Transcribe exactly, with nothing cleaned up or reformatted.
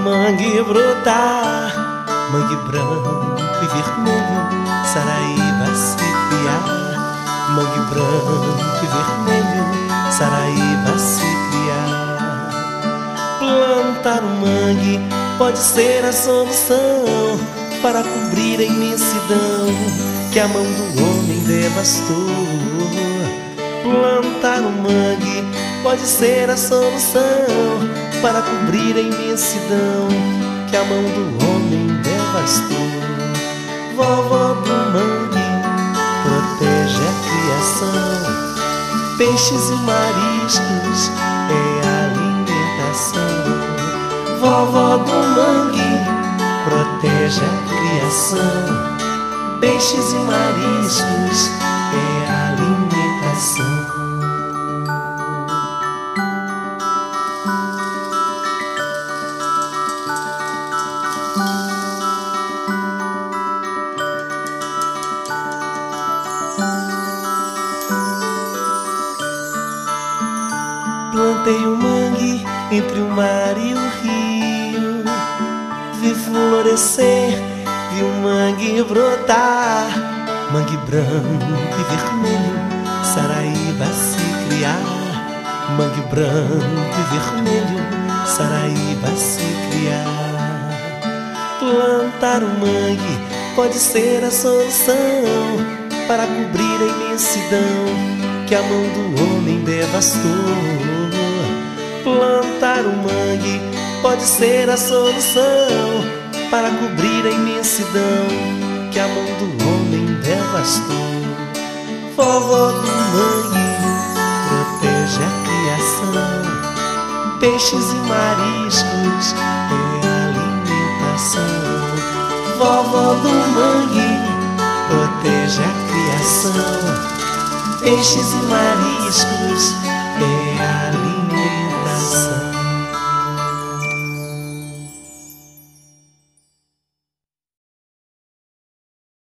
mangue brotar, mangue branco e vermelho, Saraíba se criar. Mangue branco e vermelho, Saraíba se criar. Plantar um mangue pode ser a solução para cobrir a imensidão que a mão do homem devastou. Plantar um mangue pode ser a solução para cobrir a imensidão que a mão do homem devastou. Vovó do mangue protege a criação, peixes e mariscos é a alimentação. Vovó do mangue protege a criação, peixes e mariscos é a alimentação. Plantei um mangue entre o mar e o rio, vi florescer, vi um mangue brotar, mangue branco e vermelho, Saraíba se criar. Mangue branco e vermelho, Saraíba se criar. Plantar um mangue pode ser a solução para cobrir a imensidão que a mão do homem devastou. Plantar um mangue pode ser a solução para cobrir a imensidão que a mão do homem devastou. Vovó do mangue protege a criação, peixes e mariscos é a alimentação. Vovó do mangue protege a criação, peixes e mariscos